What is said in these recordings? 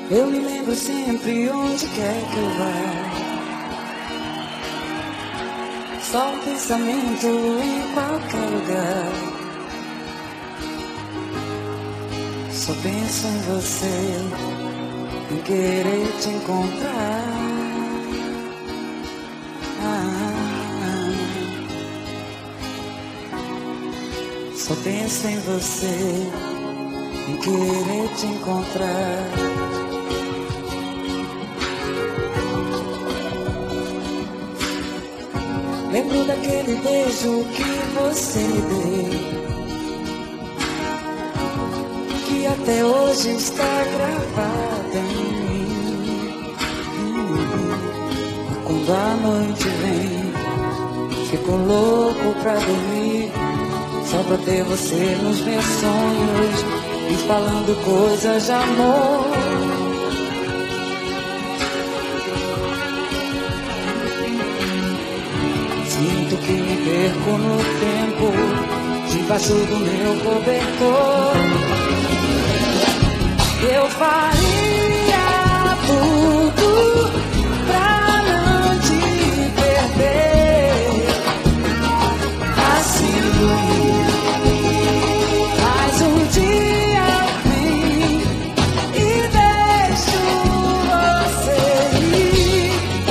Eu me lembro sempre onde quer que eu vá. Só um pensamento em qualquer lugar. Só penso em você, em querer te encontrar. Só penso em você, em querer te encontrar. Lembro daquele beijo que você me deu, que até hoje está gravado em mim. Quando a noite vem, fico louco pra dormir, só pra ter você nos meus sonhos e falando coisas de amor. Sinto que me perco no tempo, debaixo do meu cobertor. Eu faria tudo pra não te perder. Assim, mas um dia vem e deixo você ir.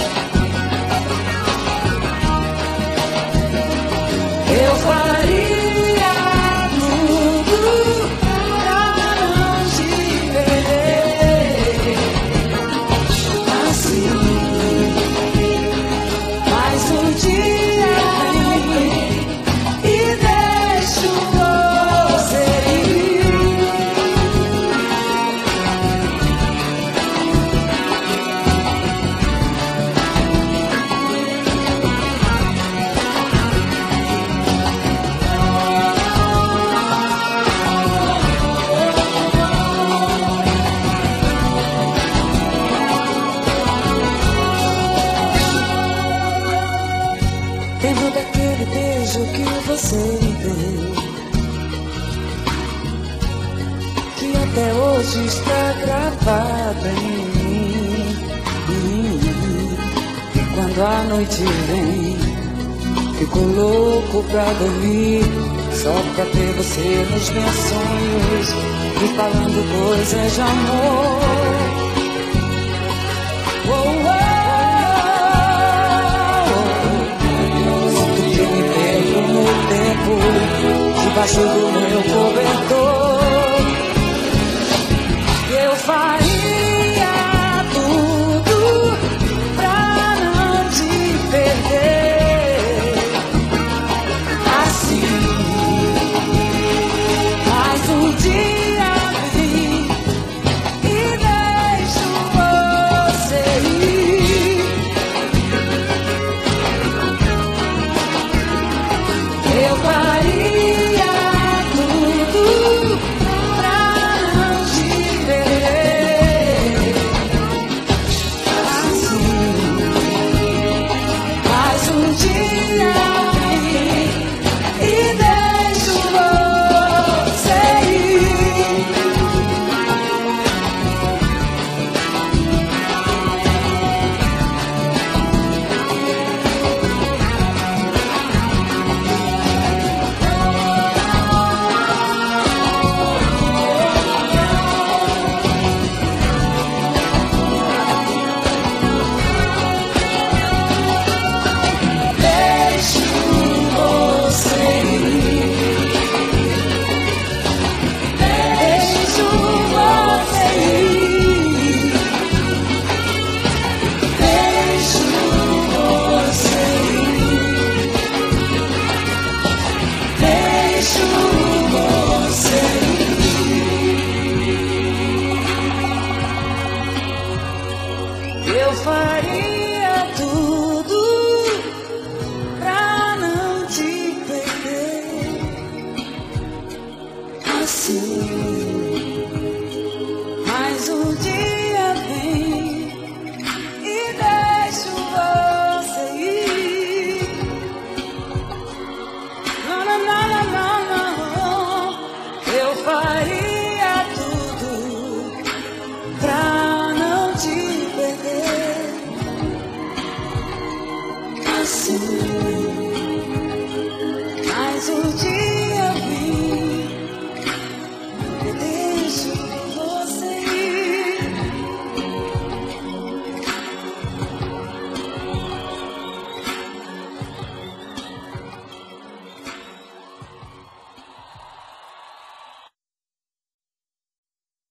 Eu faria tudo pra não te perder. Assim, mas um dia vem e deixo você ir. Lembro daquele beijo que você me deu, que até hoje está gravado em mim. E quando a noite vem, fico louco pra dormir, só pra ter você nos meus sonhos e falando coisas de amor. Oh, oh, oh. Sinto que me perco no tempo, debaixo do meu cobertor.